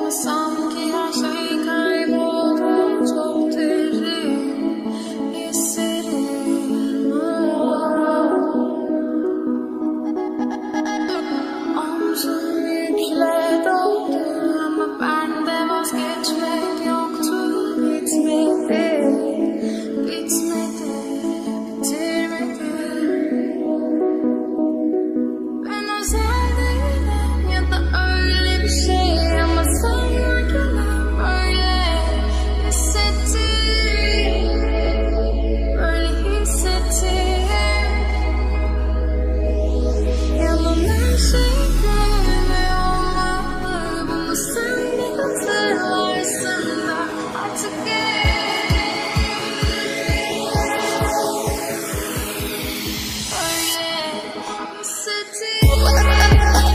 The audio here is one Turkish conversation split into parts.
Sanki her şey kayboldu, çok derin hislerim. Omzum yükle doldu ama bende vazgeçmek yoktu. Bitmedi, bitmedi, bitirmedi. Ben özel değilim ya da öyle bir şey ama sana gelen böyle hissettim, böyle hissettim. Yalan her şey böyle olmalı, bunu sen de hatırlarsın da artık böyle hissettim.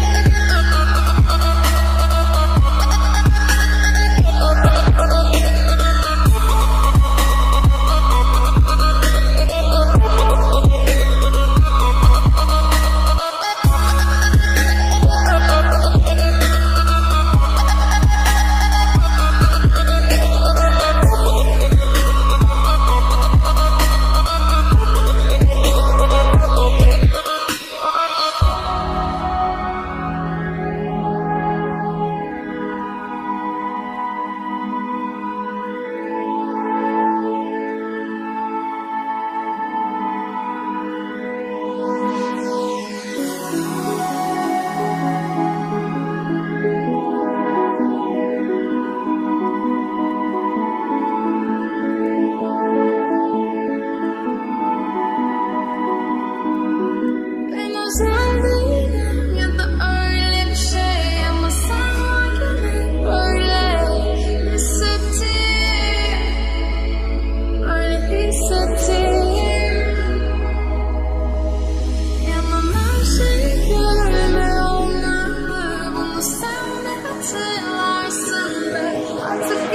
Ben özel değilim ya da öyle bir şey ama sana gelen böyle hissettim, böyle hissettim. Yalan her şey böyle olmalı, bunu sen de hatırlarsın ve artık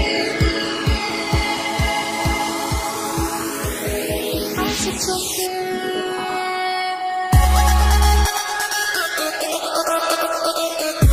artık çok iyi.